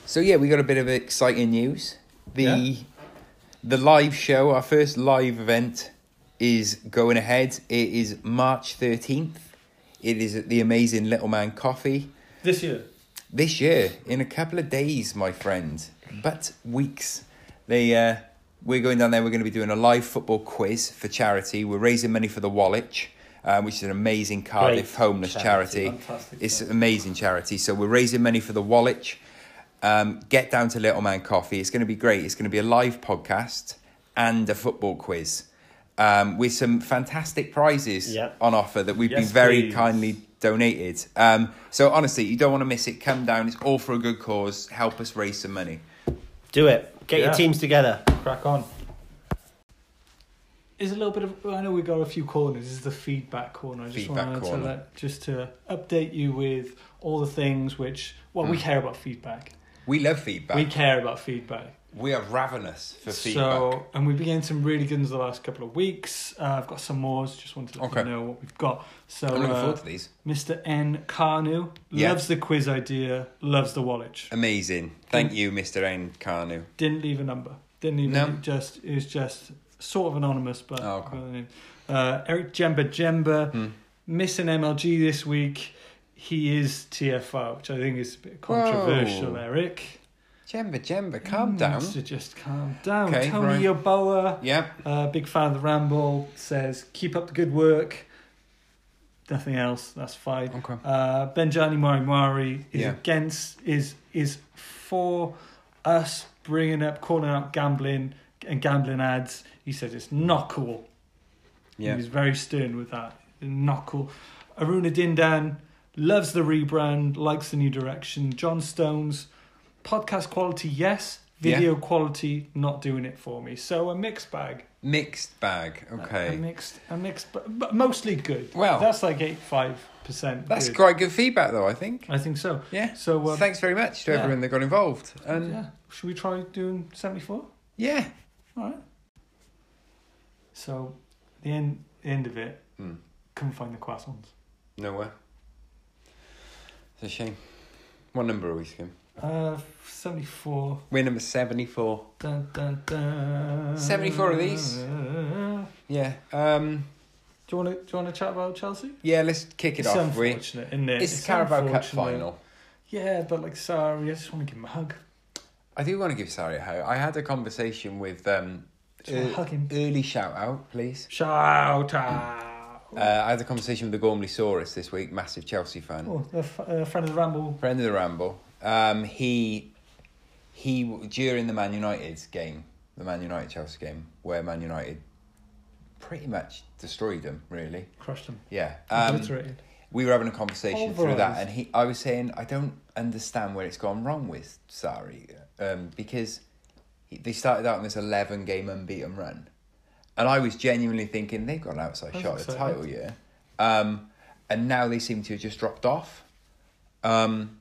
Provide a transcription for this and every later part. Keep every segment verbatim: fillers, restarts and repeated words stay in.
So yeah, we got a bit of exciting news. The Yeah. the live show, our first live event, is going ahead. It is March thirteenth. It is at the amazing Little Man Coffee. This year. This year, in a couple of days, my friend, but weeks. They uh, we're going down there. We're going to be doing a live football quiz for charity. We're raising money for the Woolwich, uh, which is an amazing Cardiff Great homeless charity. charity. Fantastic It's charity. an amazing charity. So we're raising money for the Woolwich. Um, get down to Little Man Coffee. It's going to be great. It's going to be a live podcast and a football quiz um, with some fantastic prizes Yep. on offer that we've Yes, been very please. kindly donated. Um, so honestly, you don't want to miss it. Come down. It's all for a good cause. Help us raise some money. Do it. Get Yeah. your teams together. Crack on. Is a little bit of. I know we got a few corners. This is the feedback corner. I just Feedback wanted corner. to let, just to update you with all the things which. Well, we Mm. care about feedback. We love feedback. We We, care about feedback. are ravenous for feedback. So, and we've been getting some really good ones the last couple of weeks. Uh, I've got some more. So just wanted to let Okay. you know what we've got. So, I'm looking uh, forward to these. Mister N. Carnu Yeah. loves the quiz idea. Loves the Woolwich. Amazing. Thank you, Mister N. Carnu. Didn't leave a number. Didn't even No. just it was just sort of anonymous, but Oh, okay. uh, Eric Jemba Jemba Hmm. missing M L G this week. He is T F O, which I think is a bit controversial. Whoa. Eric, Jemba, Jemba, calm Mm, down. So just calm down. Okay, Tony right. Yoboa, Yep. uh, big fan of the Ramble, says keep up the good work. Nothing else. That's fine. Okay. Uh, Benjani Mari Mari is Yeah. against is is for us bringing up calling out gambling and gambling ads. He says it's not cool. Yeah. He's very stern with that. Not cool. Aruna Dindan loves the rebrand, likes the new direction. John Stones, podcast quality, yes. Video quality, not doing it for me. So a mixed bag. Mixed bag. A Okay. mixed, a mixed, but, but mostly good. Well, that's like eighty-five percent. That's good. quite good feedback, though, I think. I think so. Yeah. So uh, Thanks very much to yeah. everyone that got involved. And yeah, should we try doing seventy-four? yeah. All right. So the end, the end of it, Hmm. couldn't find the croissants. Nowhere. It's a shame. What number are we, Skim? Uh, seventy-four. We're number seventy-four. Dun, dun, dun. seventy-four of these. Do Yeah. Um. you want to do you want to chat about Chelsea? Yeah. Let's kick it It's off. We. unfortunate, isn't it? It's the Carabao Cup unfortunate. final. Yeah, but like, sorry, I just want to give him a hug. I do want to give Sari a hug. I had a conversation with um. Just wanna ear- hug him. Early shout out, please. Shout out. Uh, I had a conversation with the Gormley Saurus this week. Massive Chelsea fan. Oh, a f- uh, friend of the Ramble. Friend of the Ramble. Um, he he during the Man United game, the Man United Chelsea game, where Man United pretty much destroyed them. Really, Crushed him. yeah. Um, Obliterated. we were having a conversation through that, Pulverised. and he, I was saying, I don't understand where it's gone wrong with Sarri, um, because he, they started out on this eleven game unbeaten run, and I was genuinely thinking they've got an outside That's shot at the exciting. title, yeah. Um, and now they seem to have just dropped off. Um,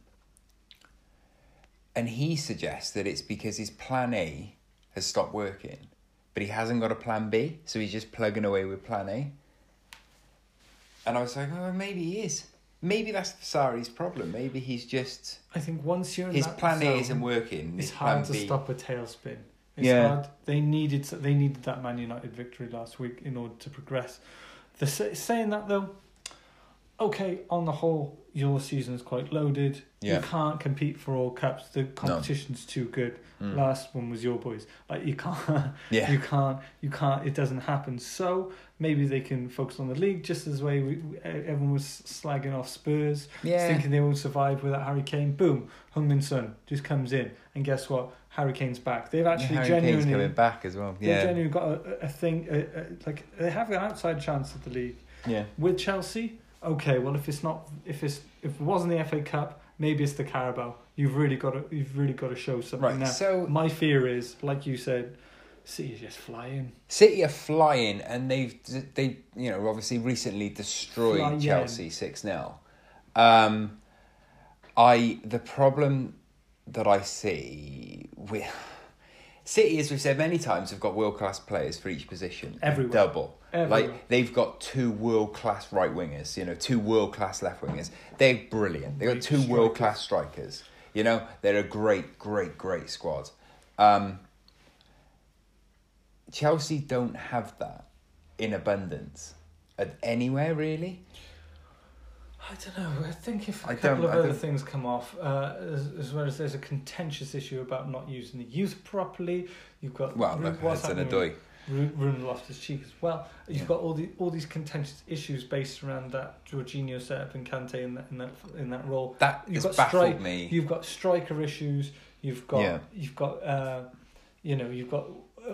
and he suggests that it's because his plan A has stopped working, but he hasn't got a plan B, so he's just plugging away with plan A. And I was like, oh, maybe he is. Maybe that's Sarri's problem. Maybe he's just I think once you're in his that plan A zone, isn't working. it's his plan hard to B. stop a tailspin. It's Yeah. hard. They needed they needed that Man United victory last week in order to progress. The saying that though, okay, on the whole, your season is quite loaded. Yeah. You can't compete for all cups. The competition's too good. Mm. Last one was your boys. Like you can't. Yeah. You can't. You can't. It doesn't happen. So maybe they can focus on the league, just as the way we, we, everyone was slagging off Spurs, Yeah. thinking they would survive without Harry Kane. Boom, Heung-min Son just comes in, and guess what? Harry Kane's back. They've actually Harry Kane's genuinely, coming back as well. they've Yeah. genuinely got a, a thing. A, a, like they have an outside chance at the league Yeah. with Chelsea. Okay, well if it's not, if it's if it wasn't the F A Cup, maybe it's the Carabao. You've really got to, you've really got to show something Right. now. So My fear is, like you said, City is just flying. City are flying, and they've they you know obviously recently destroyed Flying. Chelsea six nil. Um, I the problem that I see with City, as we've said many times, have got world class players for each position. Everywhere. Double. Everywhere. Like they've got two world class right wingers, you know, two world class left wingers. They're brilliant. They've got Great two strikers. world class strikers. You know, they're a great, great, great squad. Um, Chelsea don't have that in abundance at anywhere, really. I don't know. I think if a I couple don't- of I other don't- things come off, uh, as, as well as there's a contentious issue about not using the youth properly, you've got Well, Ru- look, what's Hudson happening Odoi. with Ru- Ruben Loftus-Cheek as well. You've Yeah. got all the all these contentious issues based around that Jorginho setup and Kante in that in that in that role. That You've has got baffled strike- me. You've got striker issues. You've got Yeah. you've got uh, you know you've got uh,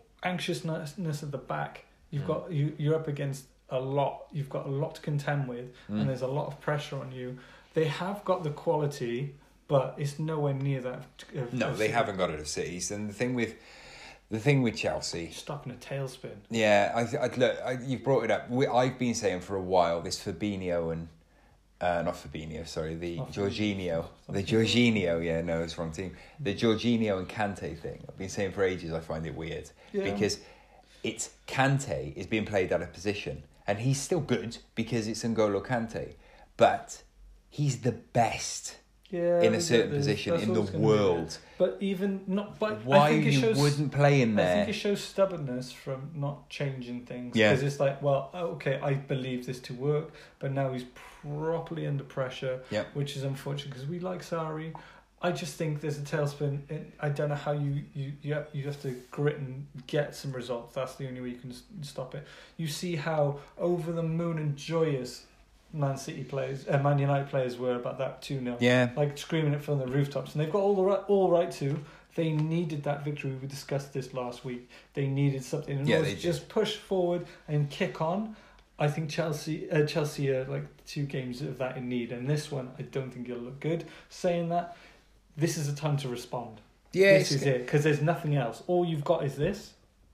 anxiousness at the back. You've Mm. got you you're up against a lot. You've got a lot to contend with, Mm. and there's a lot of pressure on you. They have got the quality, but it's nowhere near that. Of, of No, of they City. haven't got it of City's. And the thing with the thing with Chelsea, Stuck in a tailspin. yeah, I, I look, I, you've brought it up. We, I've been saying for a while this Fabinho and uh, not Fabinho, sorry, the Not Jorginho, Fabinho. the Jorginho. Yeah, no, it's the wrong team. The Jorginho and Kante thing. I've been saying for ages. I find it weird Yeah. because it's Kante is being played out of position, and he's still good because it's N'Golo Kante, but he's the best Yeah, in a there's- certain there's- position that's in the always gonna be world. there. But even not, but I Why think it you shows, wouldn't play in I there? think it shows stubbornness from not changing things. Yeah. Because it's like, well, okay, I believe this to work, but now he's properly under pressure, Yep. which is unfortunate because we like Sarri. I just think there's a tailspin. And I don't know how you you you have, you have to grit and get some results. That's the only way you can s- stop it. You see how over the moon and joyous Man City players, uh, Man United players were about that two nil. Yeah, Like screaming it from the rooftops, and they've got all the right, all right to. They needed that victory. We discussed this last week. They needed something in Yeah, order they to just push forward and kick on. I think Chelsea, uh, Chelsea are like two games of that in need, and this one I don't think it'll look good. Saying that, this is a time to respond. yeah, this it's- is it because there's nothing else. All you've got is this.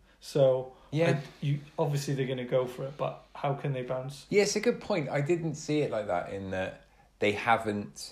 So yeah. I, you obviously they're going to go for it, but how can they bounce? Yeah, it's a good point. I didn't see it like that in that they haven't.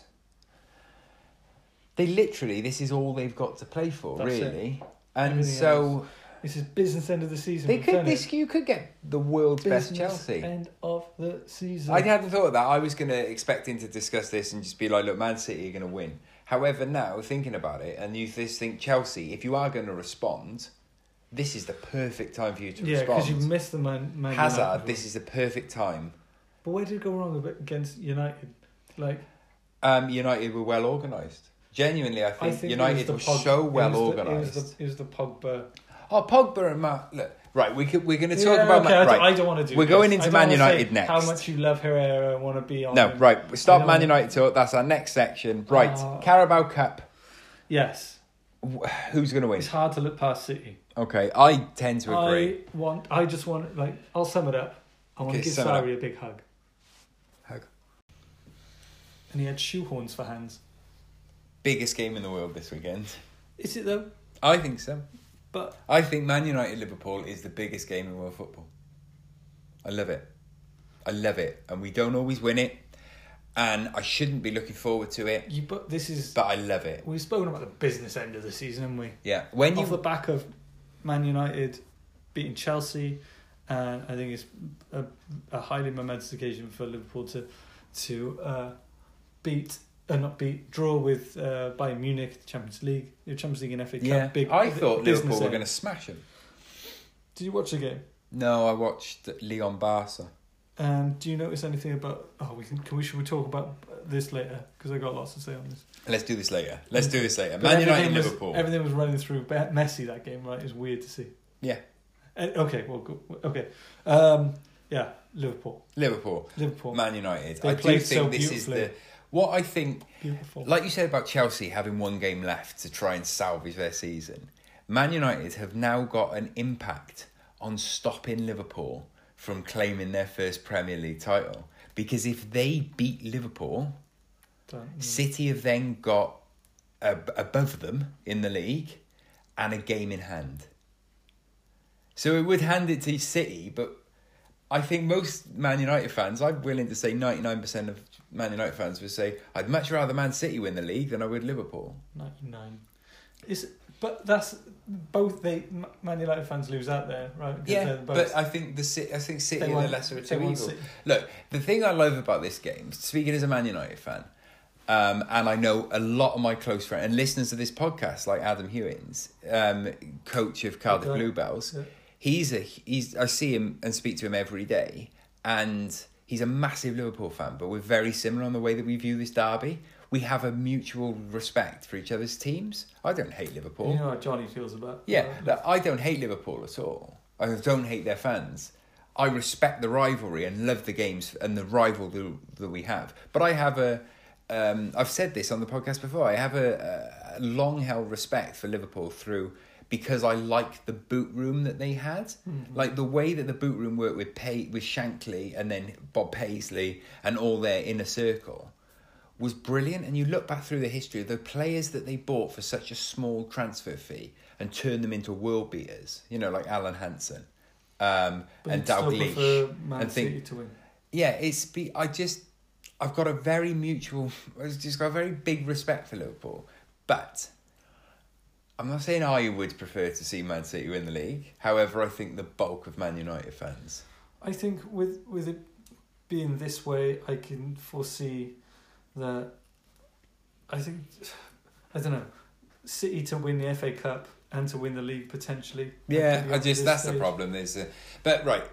They literally, this is all they've got to play for, That's it. really. And Everything so This is business end of the season. they We've could. done This it. you could get the world's Business best Chelsea. End of the season. I hadn't thought of that. I was going to expecting to discuss this and just be like, look, Man City are going to win. However, now thinking about it, and you just think Chelsea, if you are going to respond, this is the perfect time for you to Yeah, respond. because you missed the man. man Hazard, United. this is the perfect time. But where did it go wrong a bit against United? Like Um, United were well organised. Genuinely, I think, I think United it were was the Pog- so it well was the- organised. It was the, it was the Pogba. Oh, Pogba and Matt. Look, right, we could, we're going to talk Yeah, about okay, Man, I, right. don't, I don't want to do. We're this. going into I don't Man wanna say United next. How much you love Herrera and want to be on? No, him. right. I Stop don't Man wanna- United talk. That's our next section. Right, Oh. Carabao Cup. Yes, Wh- Who's going to win? it's hard to look past City. Okay, I tend to agree. I want. I just want. Like, I'll sum it up. I want Okay, to give sum it up. Sarri a big hug. Hug. And he had shoehorns for hands. Biggest game in the world this weekend. Is it though? I think so. But I think Man United Liverpool is the biggest game in world football. I love it. I love it. And we don't always win it. And I shouldn't be looking forward to it. you. But this is. But I love it. We've spoken about the business end of the season, haven't we? Yeah. When Off the you back of Man United beating Chelsea, and I think it's a, a highly momentous occasion for Liverpool to to uh, beat, uh, not beat, draw with uh, Bayern Munich, the Champions League, the Champions League and F A Cup. Yeah. Big I thought business Liverpool were end. going to smash them. Did you watch the game? No, I watched Leon Barca. And do you notice anything about? Oh, we can. Can we should we talk about this later? Because I got lots to say on this. Let's do this later. Let's do this later. But Man United everything was- Liverpool. Everything was running through Be- Messi that game, right? It's weird to see. Yeah. Uh, okay, well, go, okay. Um, yeah, Liverpool. Liverpool. Liverpool. Man United. They I do played think so this is beautifully. the what I think. Beautiful. Like you said about Chelsea having one game left to try and salvage their season, Man United have now got an impact on stopping Liverpool from claiming their first Premier League title. Because if they beat Liverpool, Don't- City have then got a, above them in the league and a game in hand. So it would hand it to City, but I think most Man United fans, I'm willing to say ninety-nine percent of Man United fans would say, I'd much rather Man City win the league than I would Liverpool. ninety-nine. Is but that's both they Man United fans lose out there, right? Because Yeah, they're both- but I think the Ci- I think City They are want- the lesser of they two want evils. City. Look, the thing I love about this game, speaking as a Man United fan, Um, and I know a lot of my close friends and listeners of this podcast, like Adam Hewins, um, coach of Cardiff Okay. Bluebells. Yeah. He's a he's. I see him and speak to him every day, and he's a massive Liverpool fan. But we're very similar on the way that we view this derby. We have a mutual respect for each other's teams. I don't hate Liverpool. You know how Johnny feels about. Yeah, uh, look, I don't hate Liverpool at all. I don't hate their fans. I respect the rivalry and love the games and the rivalry that we have. But I have a, um, I've said this on the podcast before, I have a, a long-held respect for Liverpool through, because I like the boot room that they had. Mm-hmm. Like the way that the boot room worked with Pay, with Shankly and then Bob Paisley and all their inner circle was brilliant. And you look back through the history of the players that they bought for such a small transfer fee and turned them into world beaters, you know, like Alan Hansen. Um, but and you'd still Dalglish, prefer Man and City think, to win. yeah, it's be. I just, I've got a very mutual, I've just got a very big respect for Liverpool, but I'm not saying I would prefer to see Man City win the league. However, I think the bulk of Man United fans. I think with with it being this way, I can foresee that. I think, I don't know, City to win the F A Cup and to win the league potentially. Yeah, I At just this that's the stage. problem. There's a, but right,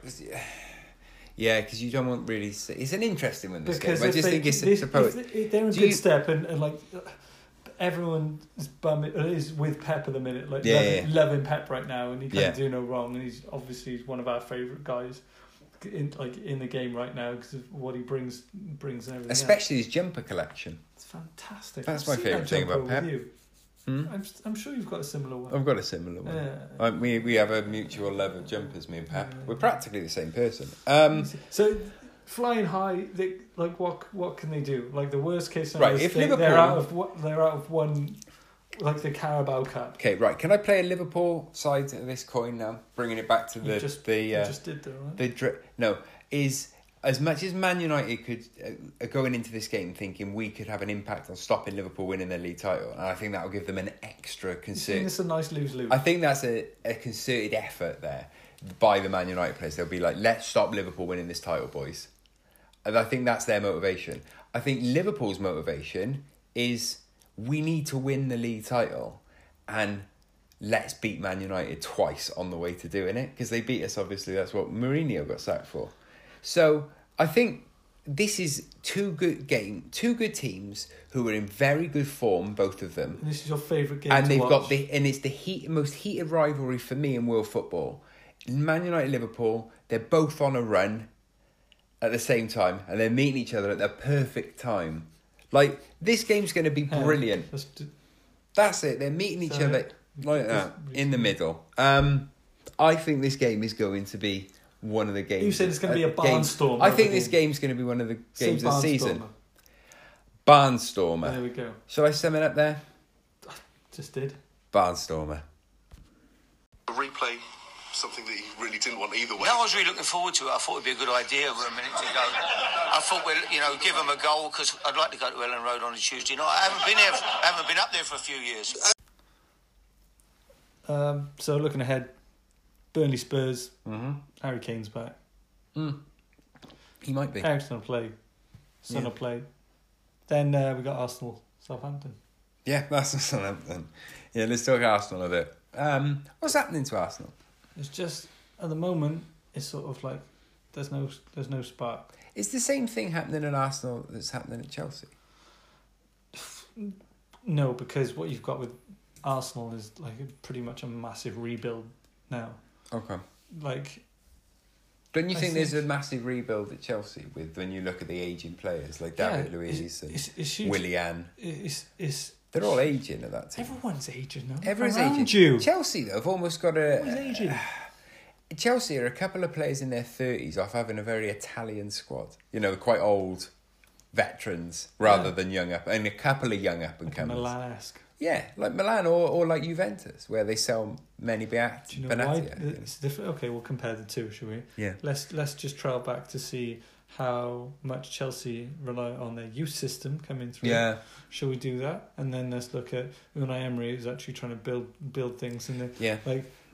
yeah, because you don't want really. It's an interesting one. This Because game. I if just they, think it's this, supposed. if they- if they're in Do good you- step and, and like everyone is bum is with Pep at the minute, like Yeah, loving, yeah. loving Pep right now, and he can't Yeah. do no wrong, and he's obviously one of our favourite guys in like in the game right now because of what he brings brings and everything. else. Especially his jumper collection. It's fantastic. That's I've my seen favourite that thing jumper about Pep. with you. Hmm? I'm I'm sure you've got a similar one. I've got a similar one. Yeah. Uh, we we have a mutual love of jumpers, me and Pep. Yeah. We're practically the same person. Um, So flying high, they, like what what can they do? Like the worst case scenario, Right, is if they, Liverpool- they're out of what they're out of one, like the Carabao Cup. okay, right. Can I play a Liverpool side of this coin now? Bringing it back to You the just- the You uh, just did though, right? the dri- no is as much as Man United could uh, are going into this game thinking we could have an impact on stopping Liverpool winning their league title, and I think that will give them an extra You think concern. it's a nice lose lose. I think that's a, a concerted effort there by the Man United players. They'll be like, let's stop Liverpool winning this title, boys. And I think that's their motivation. I think Liverpool's motivation is we need to win the league title and let's beat Man United twice on the way to doing it, because they beat us, obviously. That's what Mourinho got sacked for. So I think this is two good game, two good teams who are in very good form, both of them. And this is your favourite game And to they've watch. got the and it's the heat most heated rivalry for me in world football. Man United, Liverpool, they're both on a run at the same time, and they're meeting each other at the perfect time. Like this game's going to be Yeah, brilliant. just- That's it. They're meeting each So, other like that in the middle. Um, I think this game is going to be one of the games. You said it's going to be a uh, game- barnstormer. I of a think this game. game's going to be one of the Say games of the season. barnstormer. Barnstormer. There we go. Shall I sum it up there? Just did. Barnstormer. A replay, something that he really didn't want either way. No, I was really looking forward to it. I thought it'd be a good idea over a minute to go. I thought we'd, you know, give them a goal because I'd like to go to Ellen Road on a Tuesday night. I haven't been there. I haven't been up there for a few years. Um, so looking ahead, Burnley Spurs. Mm-hmm. Harry Kane's back. Mm. He might be. Ericsson will play. Son Yeah. will play. Then uh, we got Arsenal, Southampton. Yeah, that's Southampton. Yeah, let's talk Arsenal a bit. Um, what's happening to Arsenal? It's just at the moment it's sort of like there's no there's no spark. Is the same thing happening at Arsenal that's happening at Chelsea? No, because what you've got with Arsenal is like a, pretty much a massive rebuild now. Okay. Like Don't you I think there's a think- massive rebuild at Chelsea with when you look at the aging players like yeah, David Luiz it's, and it's, it's huge. Willian? It's it's They're all aging at that team. everyone's aging now. Everyone's around aging. you. Chelsea though have almost got a. Everyone's aging. Chelsea are a couple of players in their thirties off having a very Italian squad. You know, quite old veterans rather Yeah. than young up, and a couple of young up and Like comers. Milan-esque. Yeah, like Milan or, or like Juventus, where they sell many Beat- Do you know why Benatia. it's different? Okay, we'll compare the two, shall we? Yeah. Let's let's just trail back to see how much Chelsea rely on their youth system coming through. Yeah. Shall we do that? And then let's look at Unai Emery, who's actually trying to build build things in the Yeah. like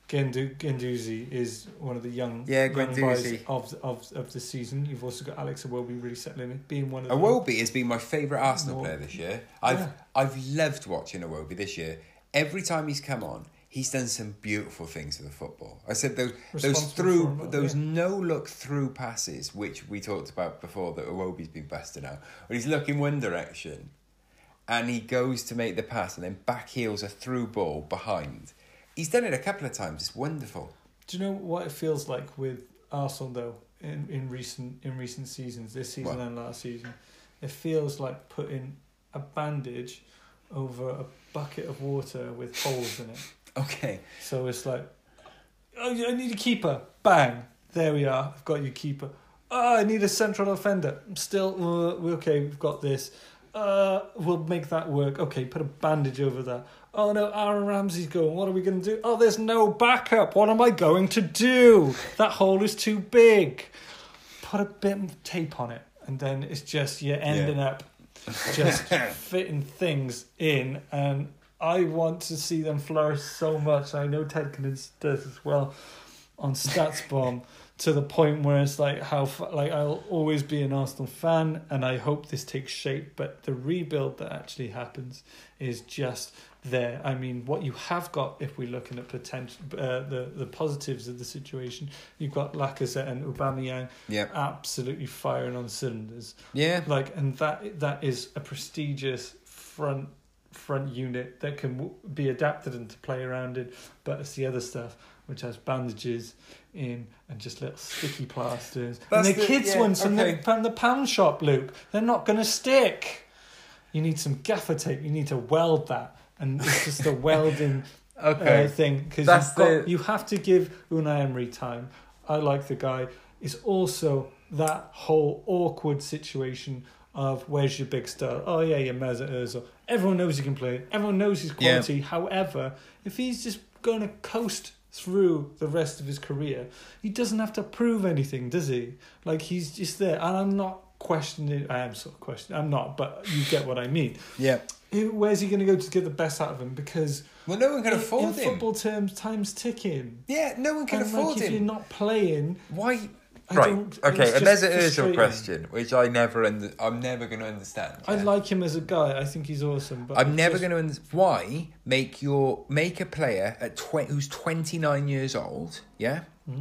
Gendu, Guendouzi is one of the young, Yeah, young boys Guendouzi. of, of of the season. You've also got Alex Iwobi really settling in, being one of them. Iwobi has been my favourite Arsenal More- player this year. I've Yeah. I've loved watching Iwobi this year. Every time he's come on, he's done some beautiful things with the football. I said those those Responsible through for him, those yeah. no look through passes, which we talked about before, that Iwobi's been busting out. When he's looking one direction, and he goes to make the pass, and then back heels a through ball behind. He's done it a couple of times. It's wonderful. Do you know what it feels like with Arsenal though in, in recent in recent seasons, this season What? and last season? It feels like putting a bandage over a bucket of water with holes in it. Okay. So it's like, oh, I need a keeper. Bang. There we are. I've got your keeper. Oh, I need a central defender. I'm still, uh, okay, we've got this. Uh, we'll make that work. Okay, put a bandage over that. Oh no, Aaron Ramsey's going. What are we going to do? Oh, there's no backup. What am I going to do? That hole is too big. Put a bit of tape on it. And then it's just, you're ending Yeah. up just fitting things in. And I want to see them flourish so much. I know Ted Knids does as well on StatsBomb, to the point where it's like how fa- like I'll always be an Arsenal fan, and I hope this takes shape. But the rebuild that actually happens is just there. I mean, what you have got, if we're looking at potential, uh, the the positives of the situation, you've got Lacazette and Aubameyang, Yep. absolutely firing on cylinders. Yeah. Like, and that that is a prestigious front front unit that can w- be adapted and to play around in. But it's the other stuff which has bandages in and just little sticky plasters. That's and the, the- kids yeah, ones from, okay. the, from the pound shop, Luke, they're not going to stick. You need some gaffer tape. You need to weld that. And it's just a welding Okay. uh, thing. Because That's you've got, the- you have to give Unai Emery time. I like the guy. It's also that whole awkward situation of where's your big star? Oh yeah, your Mesut Ozil. Everyone knows he can play. Everyone knows his Yeah. quality. However, if he's just going to coast through the rest of his career, he doesn't have to prove anything, does he? Like, he's just there. And I'm not questioning. I am sort of questioning. I'm not, but you get what I mean. Yeah. Who- Where's he going to go to get the best out of him? Because Well, no one can in, afford in him. football terms, time's ticking. Yeah, no one can And afford like, if him. you're not playing, Why? I Right. don't- Okay. it's And just there's a Ozil frustrating. question, which I never. Under, I'm never going to understand. I yeah? like him as a guy. I think he's awesome. But I'm it's never just- going to. Under- why make your make a player at tw- who's twenty-nine years old? Yeah. Mhm.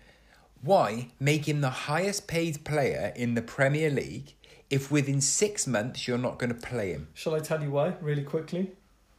Why make him the highest paid player in the Premier League if within six months you're not going to play him? Shall I tell you why, really quickly?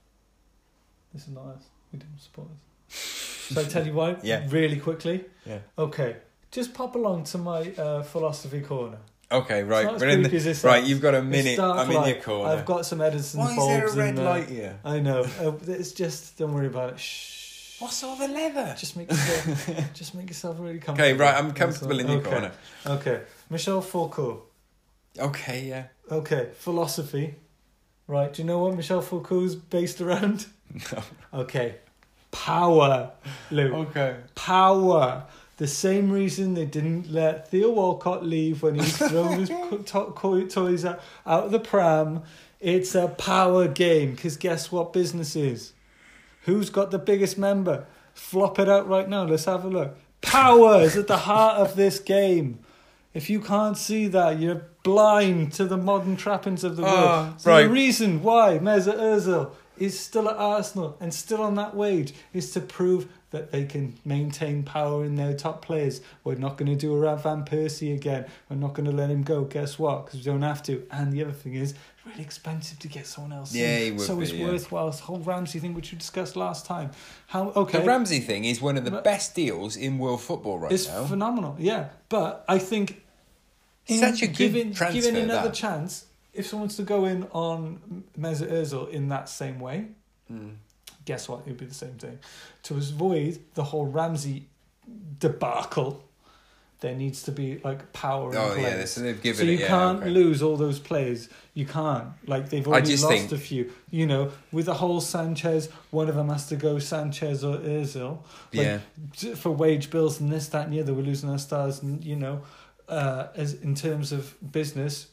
This is not us. We didn't support us. Shall I tell you why? Yeah. Really quickly? Yeah. Okay. Just pop along to my uh, philosophy corner. Okay. Right. It's not as We're in creepy the, as it right. sounds. You've got a It's minute. dark I'm in light. your corner. I've got some Edison Why is bulbs there a red in there. light here? I know. Uh, it's just, don't worry about it. Shh. What's all the leather? Just make yourself, just make yourself really comfortable. Okay. Right. I'm comfortable in your Okay. corner. Okay. Michel Foucault. Okay. Yeah. Okay, philosophy. Right, do you know what Michel Foucault's based around? No. Okay, power, Luke. Okay. Power. The same reason they didn't let Theo Walcott leave when he was throwing his co- to- co- toys out, out of the pram. It's a power game, because guess what business is? Who's got the biggest member? Flop it out right now. Let's have a look. Power is at the heart of this game. If you can't see that, you're blind to the modern trappings of the Oh, world. So right. the reason why Mesut Ozil is still at Arsenal and still on that wage is to prove that they can maintain power in their top players. We're not going to do a Van Persie again. We're not going to let him go. Guess what? Because we don't have to. And the other thing is, it's really expensive to get someone else Yeah, in. he would so be, it's yeah. worthwhile. This whole Ramsey thing, which we discussed last time. How okay? The Ramsey thing is one of the But- best deals in world football right It's now. phenomenal, yeah. But I think in Such a good giving, transfer, giving another that. chance, if someone's to go in on Mesut Ozil in that same way, Mm. guess what? It would be the same thing. To avoid the whole Ramsey debacle, there needs to be like power in Oh place. yeah, so they've given So it. you yeah, can't okay. lose all those players. You can't. Like, they've already just lost think- a few. You know, with the whole Sanchez, one of them has to go, Sanchez or Ozil. Like, Yeah. t- for wage bills and this, that, and the other, we're losing our stars. And you know, uh, as in terms of business,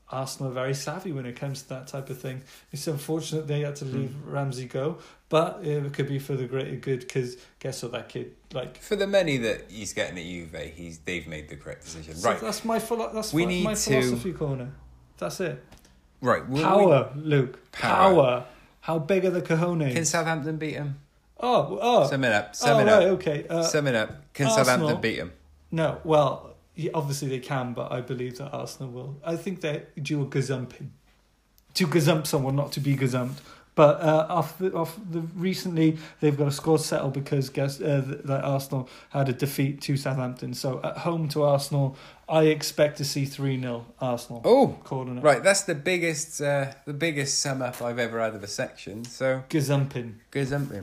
Arsenal are very savvy when it comes to that type of thing. It's unfortunate they had to leave mm. Ramsey go, but it could be for the greater good, because guess what, that kid, like... For the money that he's getting at Juve, he's they've made the correct decision. So right. That's my, philo- that's we my, need my to... philosophy corner. That's it. Right. Well, Power, we... Luke. Power. Power. How big are the cojones? Can Southampton beat him? Oh, oh. Sum it up. Sum oh, it right, up. okay. Uh, Sum it up. Can Arsenal, Southampton beat him? No, well... Yeah, obviously they can, but I believe that Arsenal will. I think they're due a gazumping. To gazump someone, not to be gazumped. But uh, off the, off the recently, they've got a score settled because guess uh, that Arsenal had a defeat to Southampton. So at home to Arsenal, I expect to see three nil Arsenal. Oh, calling it. Right, that's the biggest uh, the biggest sum up I've ever had of a section. So gazumping. Gazumping.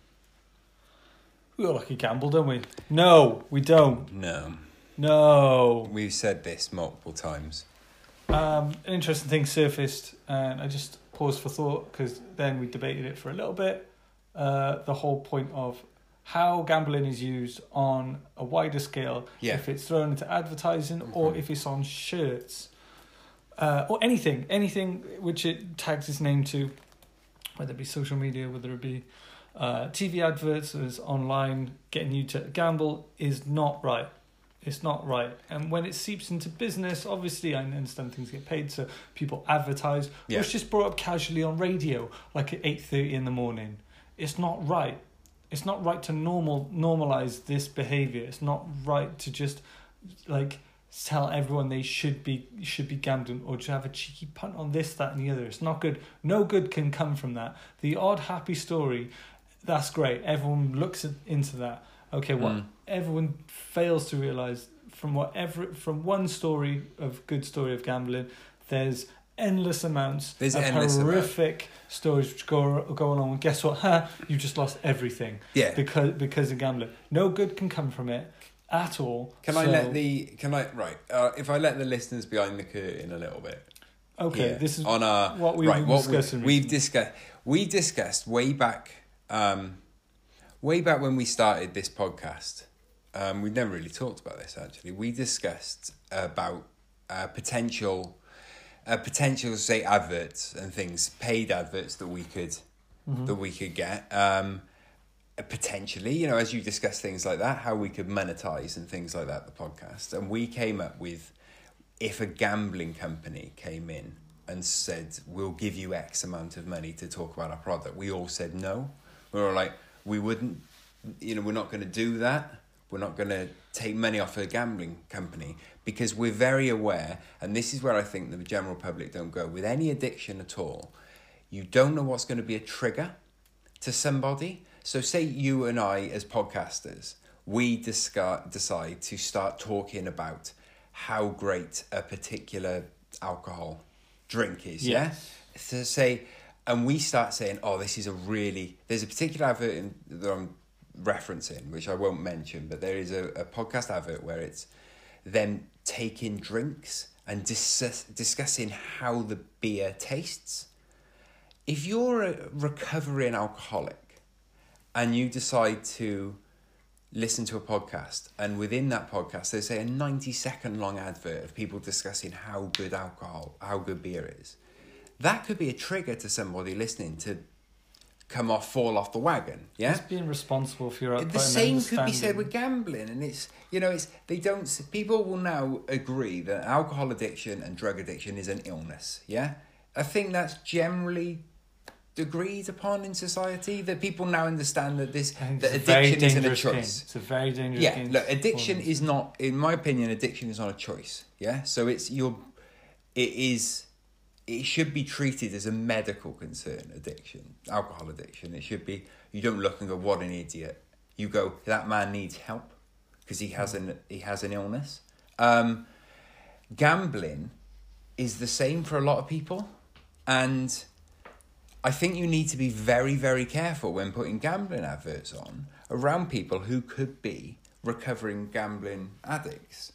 We got lucky gamble, don't we? No, we don't. No. No. We've said this multiple times. Um, an interesting thing surfaced, and I just paused for thought, because then we debated it for a little bit. Uh, the whole point of how gambling is used on a wider scale, yeah. if it's thrown into advertising mm-hmm. or if it's on shirts, uh, or anything, anything which it tags its name to, whether it be social media, whether it be uh, T V adverts, or online, getting you to gamble, is not right. It's not right. And when it seeps into business, obviously I understand things get paid, so people advertise. Yeah. Or it's just brought up casually on radio, like at eight thirty in the morning. It's not right. It's not right to normal normalise this behaviour. It's not right to just like tell everyone they should be should be gambling, or to have a cheeky punt on this, that and the other. It's not good. No good can come from that. The odd happy story, that's great. Everyone looks at, into that. Okay, what mm. everyone fails to realise from whatever from one story of good story of gambling, there's endless amounts there's of endless horrific amount. stories which go go along. And guess what? Ha! You just lost everything. Yeah. Because because of gambling, no good can come from it at all. Can so, I let the can I right? Uh, if I let the listeners behind the curtain a little bit. Okay, here, this is on our what we right. were What discussing. we, we've discussed. We discussed way back. Um, Way back when we started this podcast, um, we'd never really talked about this actually. We discussed about uh, potential, uh, potential say adverts and things, paid adverts that we could, mm-hmm. that we could get. Um, potentially, you know, as you discuss things like that, how we could monetize and things like that. The podcast, and we came up with, if a gambling company came in and said, "We'll give you X amount of money to talk about our product," we all said no. We were like. We wouldn't, you know, we're not going to do that. We're not going to take money off a gambling company because we're very aware, and this is where I think the general public don't go, with any addiction at all, you don't know what's going to be a trigger to somebody. So say you and I as podcasters, we discard, decide to start talking about how great a particular alcohol drink is, yes. yeah? So say... And we start saying, oh, this is a really... There's a particular advert in, that I'm referencing, which I won't mention, but there is a, a podcast advert where it's them taking drinks and dis- discussing how the beer tastes. If you're a recovering alcoholic and you decide to listen to a podcast, and within that podcast, there's say a ninety second long advert of people discussing how good alcohol, how good beer is, that could be a trigger to somebody listening to come off, fall off the wagon. Yeah, it's being responsible for your output. The same could be said with gambling, and it's you know it's they don't people will now agree that alcohol addiction and drug addiction is an illness. Yeah, I think that's generally agreed upon in society, that people now understand that this that addiction isn't a choice. Game. It's a very dangerous yeah, game. Yeah, look, addiction is not, in my opinion, addiction is not a choice. Yeah, so it's your, it is. It should be treated as a medical concern, addiction, alcohol addiction. It should be, you don't look and go, what an idiot. You go, that man needs help because he has an he has an illness. Um, gambling is the same for a lot of people. And I think you need to be very, very careful when putting gambling adverts on around people who could be recovering gambling addicts.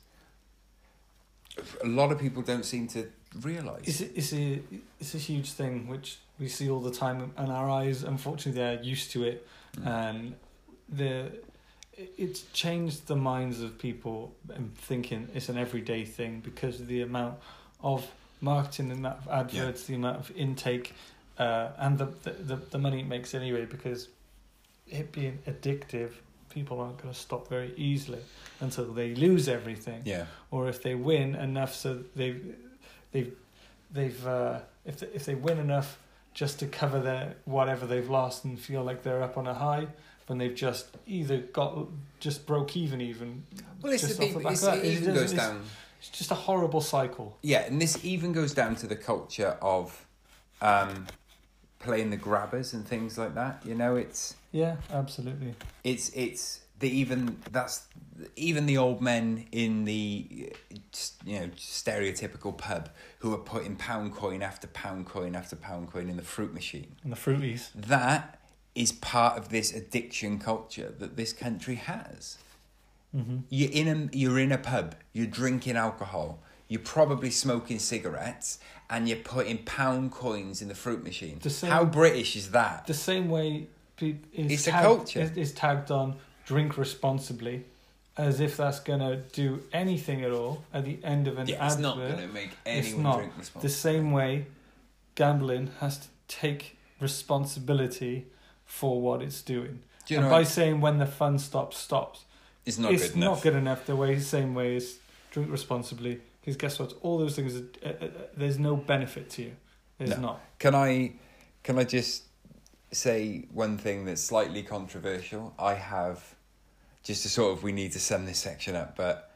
A lot of people don't seem to realise. It's a, it's a it's a huge thing which we see all the time, and our eyes, unfortunately, they're used to it, mm. and the it's changed the minds of people and thinking it's an everyday thing because of the amount of marketing, the amount of adverts, the amount of intake, uh, and the, the, the, the money it makes anyway, because it being addictive, people aren't going to stop very easily until they lose everything. Yeah. Or if they win enough, so they've they've they've uh, if they, if they win enough just to cover their whatever they've lost and feel like they're up on a high, when they've just either got just broke even even. Well, it's just the off the people. back It's, of that. it It even doesn't- goes it's- down. It's just a horrible cycle. Yeah, and this even goes down to the culture of um, playing the grabbers and things like that. You know, it's Yeah, absolutely. it's it's the even that's even the old men in the you know stereotypical pub who are putting pound coin after pound coin after pound coin in the fruit machine. And the fruities. That is part of this addiction culture that this country has. Mm-hmm. You're in a you're in a pub. You're drinking alcohol. You're probably smoking cigarettes, and you're putting pound coins in the fruit machine. The same- How British is that? The same way pe- is It's a tagged, culture. Is, is tagged on drink responsibly, as if that's going to do anything at all at the end of an Yeah, it's advert. not going to make It's anyone not. drink The responsibly. same way gambling has to take responsibility for what it's doing. Do you and know by what- saying when the fun stops, stops. It's not it's good enough. not good enough. The way, same way as drink responsibly. Because guess what? All those things, are, uh, uh, there's no benefit to you. There's No. not. Can I, can I just say one thing that's slightly controversial? I have, just to sort of, we need to sum this section up, but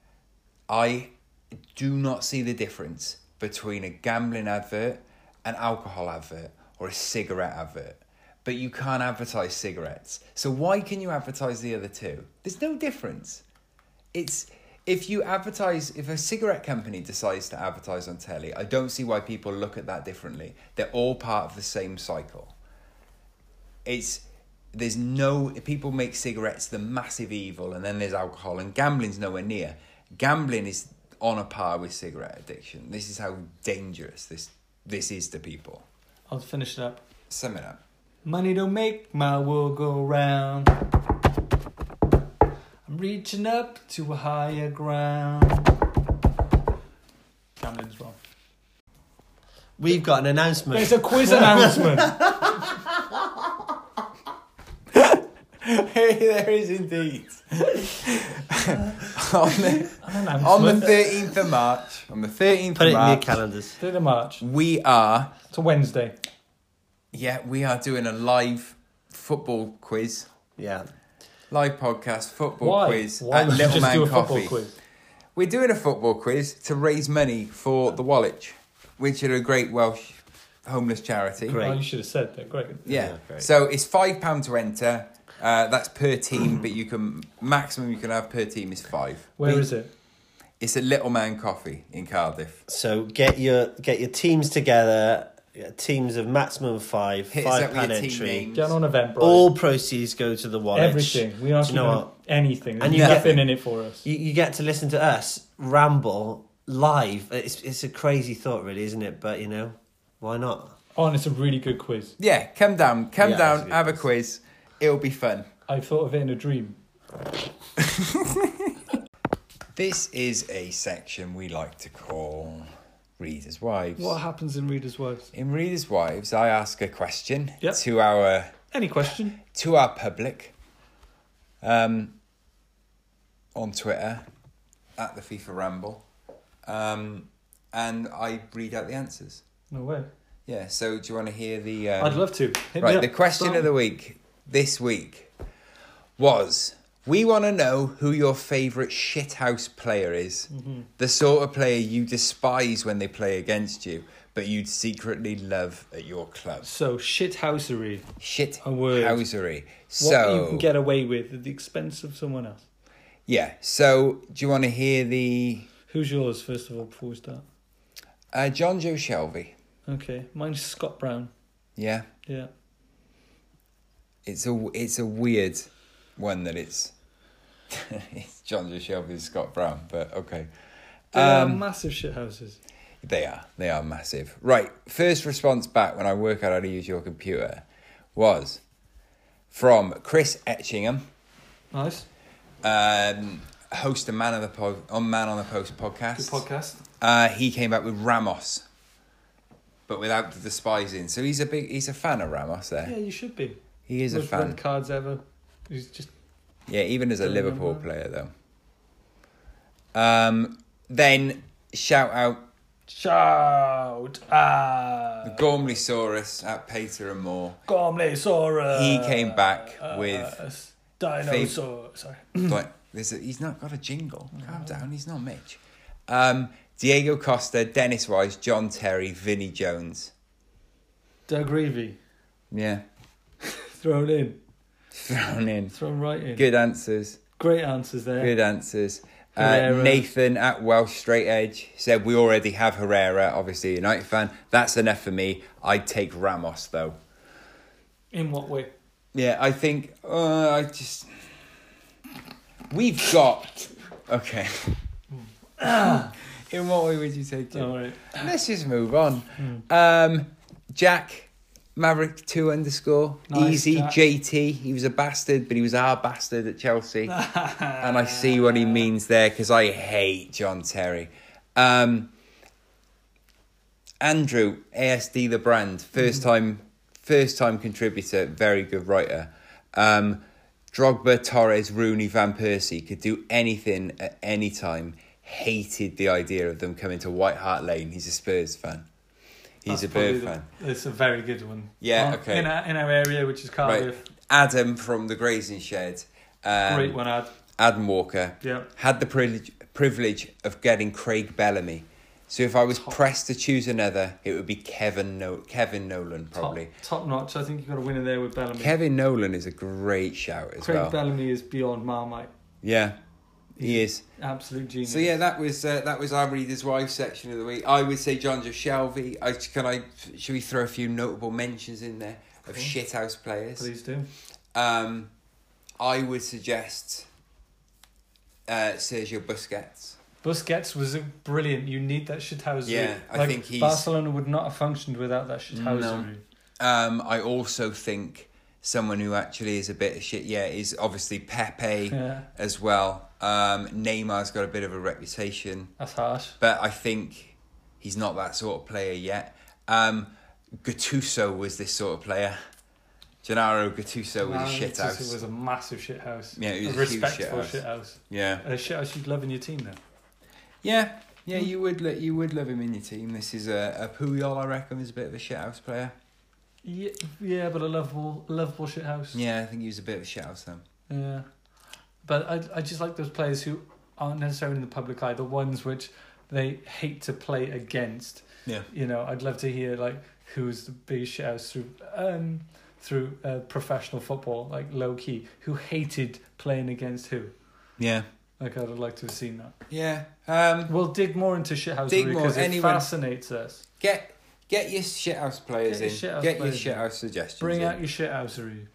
I do not see the difference between a gambling advert, an alcohol advert, or a cigarette advert. But you can't advertise cigarettes. So why can you advertise the other two? There's no difference. It's... If you advertise, if a cigarette company decides to advertise on telly, I don't see why people look at that differently. They're all part of the same cycle. It's, there's no, people make cigarettes the massive evil, and then there's alcohol, and gambling's nowhere near. Gambling is on a par with cigarette addiction. This is how dangerous this this is to people. I'll finish it up. Sum it up. Money don't make my world go round. I'm reaching up to a higher ground. Gambling's wrong. We've got an announcement. There's a quiz announcement. Hey, there is indeed. on the, An on the announcement. thirteenth of March, on the thirteenth Put of it in your March, calendars. third of March. we are, It's a Wednesday. yeah, we are doing a live football quiz. Yeah. Live podcast, football Why? quiz Why at would you Little just Man do a Coffee. football quiz? We're doing a football quiz to raise money for the Woolwich, which are a great Welsh homeless charity. Great. Oh, you should have said that. Great. Yeah. Yeah, great. So it's five pounds to enter. Uh, that's per team, but you can maximum you can have per team is five. Where we, is it? It's at Little Man Coffee in Cardiff. So get your get your teams together. yeah, Teams of maximum five. Hit us five up with pound your team entry. names. Get on Eventbrite. All proceeds go to the Woolwich. Everything. We aren't Do you know giving what? anything. And There's you get- nothing in it for us. You, you get to listen to us ramble live. It's it's a crazy thought, really, isn't it? But you know, why not? Oh, and it's a really good quiz. Yeah, come down, come Yeah, down, it's a good have a quiz. quiz. It'll be fun. I thought of it in a dream. This is a section we like to call Readers' Wives. What happens in Reader's Wives? In Readers' Wives, I ask a question Yep. to our Any question? to our public um, on Twitter at the FIFA Ramble, um, and I read out the answers. No way. Yeah. So do you want to hear the? Um, I'd love to. Hit me Right. up. The question Start. of the week this week was: we want to know who your favourite shithouse player is. Mm-hmm. The sort of player you despise when they play against you, but you'd secretly love at your club. So, shithousery. A word. Shithousery. What So you can get away with at the expense of someone else. yeah. So do you want to hear the Who's yours, first of all, before we start? uh, John Joe Shelby? Okay. Mine's Scott Brown. Yeah. Yeah. It's a it's a weird one that it's it's John Joe Shelby and Scott Brown, but okay. They are Um, massive shithouses. They are. They are massive. Right. First response back when I work out how to use your computer was from Chris Etchingham. Nice. Um, host of Man of the po- on Man on the Post podcast. Good podcast. Uh, he came back with Ramos, but without the despising. So he's a big, he's a fan of Ramos. There, Yeah, you should be. he is a Most fan. red cards ever. He's just Yeah, even as a Don't Liverpool remember. player though. Um, then shout out shout ah Gormleysaurus at Pater and More. Gormleysaurus. He came back Uh, with dinosaur. Sorry. Like, there's a, he's not got a jingle. Calm down, he's not Mitch. Um, Diego Costa, Dennis Rice, John Terry, Vinnie Jones. Doug Reevy. Yeah, Thrown in. thrown in. Thrown right in. Good answers. Great answers there. Good answers. Uh, Herrera. Nathan at Welsh Straight Edge said, we already have Herrera, obviously a United fan. That's enough for me. I'd take Ramos, though. In what way? Yeah, I think... Uh, I just... We've got... Okay. In what way would you take Jim? All right. Let's just move on. Um, Jack... Maverick two underscore Nice, easy Jack. J T. He was a bastard, but he was our bastard at Chelsea, and I see what he means there because I hate John Terry. Um, Andrew A S D the brand, first time, first time contributor, very good writer. Um, Drogba, Torres, Rooney, Van Persie could do anything at any time. Hated the idea of them coming to White Hart Lane. He's a Spurs fan. He's That's a Bird probably fan. the- It's a very good one. Yeah, Uh, okay. In our, in our area, which is Cardiff. Right. Adam from the Grazing Shed. Um, Great one, Ad. Adam Walker. Yeah. Had the privilege, privilege of getting Craig Bellamy. So if I was pressed to choose another, it would be Kevin no- Kevin Nolan, probably. Top, top notch. I think you've got a winner there with Bellamy. Kevin Nolan is a great shout as Craig well. Bellamy is beyond Marmite. Yeah, he is. Absolute genius. So yeah, that was uh, that was our Reader's Wife section of the week. I would say John Joe Shelby. I can I should we throw a few notable mentions in there of shithouse players? Please do. Um, I would suggest uh, Sergio Busquets. Busquets was a brilliant. You need that shithousery. Yeah, I like, think he's- Barcelona would not have functioned without that shithousery. Um, I also think someone who actually is a bit of shit, yeah, is obviously Pepe Yeah. as well. Um, Neymar's got a bit of a reputation, That's harsh. but I think he's not that sort of player yet. Um, Gattuso was this sort of player. Gennaro Gattuso was Man, a shit It house. was a massive shithouse. Yeah, it was a a huge respectful shithouse. shithouse. Yeah, A shithouse you'd love in your team, though. yeah, yeah. You would lo- you would love him in your team. This is a, a Puyol, I reckon, is a bit of a shit house player. Yeah, yeah, but a lovable, lovable shithouse. Yeah, I think he was a bit of a shit house then. Yeah. But I, I just like those players who aren't necessarily in the public eye, the ones which they hate to play against. Yeah. You know, I'd love to hear like who's the biggest shithouse through um through uh, professional football, like low key, who hated playing against who. Yeah. Like I'd like to have seen that. Yeah. Um, We'll dig more into shithousery Dig more. because it Anyone- fascinates us. get get your shithouse players Get your in. shithouse get your players in. shithouse suggestions. Bring in. out your shithousery.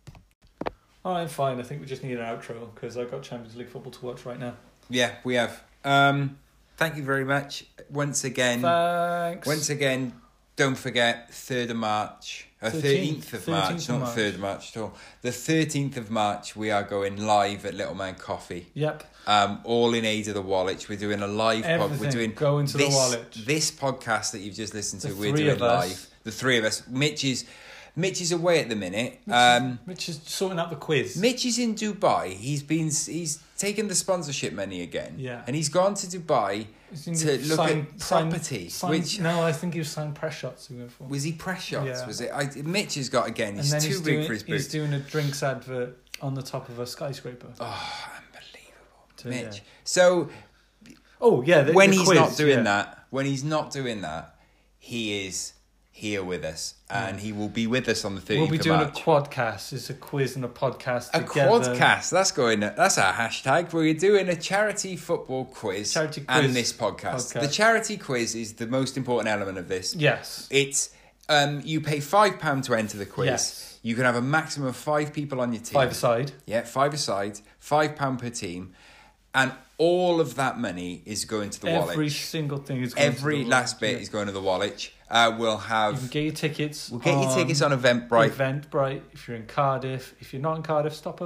All right, fine. I think we just need an outro because I've got Champions League football to watch right now. Yeah, we have. Um, thank you very much once again. Thanks. Once again, don't forget third of March, uh, thirteenth of March, thirteenth of not third of March at all. The thirteenth of March, we are going live at Little Man Coffee. Yep. Um, all in aid of the Wallich. We're doing a live pod. We're Everything doing go into the this, Wallich. This podcast that you've just listened to, The we're three doing of us. live. The three of us. Mitch is Mitch is away at the minute. Um, Mitch is sorting out the quiz. Mitch is in Dubai. He's been he's taken the sponsorship money again. Yeah. And he's gone to Dubai He's in to look sign- at sign- property. sign- which no, I think he was signed press shots. He went for. was he press shots? Yeah. Was it? I, Mitch has got again. He's and then too he's big doing, for his He's boots. doing a drinks advert on the top of a skyscraper. Oh, unbelievable, So, Mitch. yeah. So Oh yeah, the, when the he's quiz, not doing yeah. that, when he's not doing that, he is here with us, and he will be with us on the thirteenth We'll be of doing March. a quadcast. It's a quiz and a podcast A together. quadcast. That's going. That's our hashtag. We're doing a charity football quiz, Charity quiz and this podcast. podcast. The charity quiz is the most important element of this. Yes. It's um, you pay five pound to enter the quiz. Yes. You can have a maximum of five people on your team. Five aside. Yeah, five aside. Five pound per team, and all of that money is going to the Every wallet. single thing is going Every to the last wallet, bit yeah. is going to the wallet. Uh, we'll You have. can get your tickets. We'll get your tickets on Eventbrite. Eventbrite. If you're in Cardiff, if you're not in Cardiff, stop over.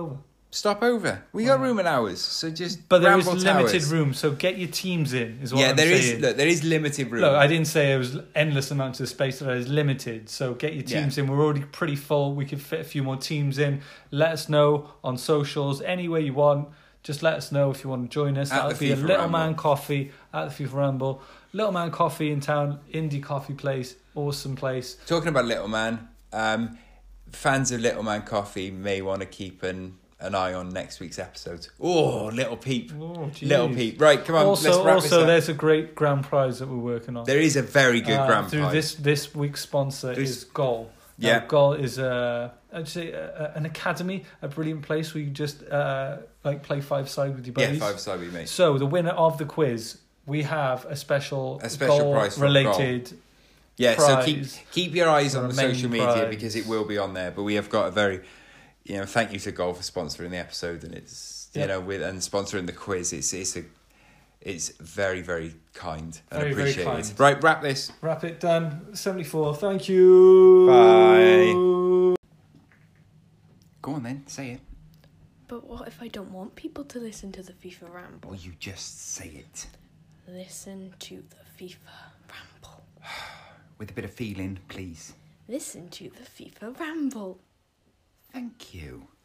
stop over. We got room and hours, so just But there is Ramble limited Towers. room, so get your teams in. Is what Yeah, I'm there is. saying. Look, there is limited room. Look, I didn't say it was endless amounts of space, but it is limited. So get your teams Yeah. in. We're already pretty full. We could fit a few more teams in. Let us know on socials, any way you want. Just let us know if you want to join us. At That'll the be a FIFA Little Ramble. Man Coffee at the FIFA Ramble. Little Man Coffee in town, indie coffee place, awesome place. Talking about Little Man, um, fans of Little Man Coffee may want to keep an an eye on next week's episode. Oh, Little Peep. Oh, geez. Little Peep. Right, come on, Also, let's wrap also, this up. there's a great grand prize that we're working on. There is a very good Uh, grand through prize. this this week's sponsor This- is Goal. Now, Yeah. Goal is a I'd say a, a- an academy, a brilliant place where you just uh, like play five side with your Yeah, buddies. five side with me. So the winner of the quiz, we have a special, A special goal prize for related. Yeah, so keep prize keep your eyes for on a the main social media prize. because it will be on there. But we have got a very, you know, thank you to Goal for sponsoring the episode, and it's you Yeah. know with and sponsoring the quiz. It's it's a it's very very kind and Very, very appreciated. kind. Right, wrap this. Wrap it done. seventy-four. Thank you. Bye. Go on then, say it. But what if I don't want people to listen to the FIFA Ramble? Or you just say it Listen to the FIFA Ramble. with a bit of feeling, please. Listen to the FIFA Ramble. Thank you.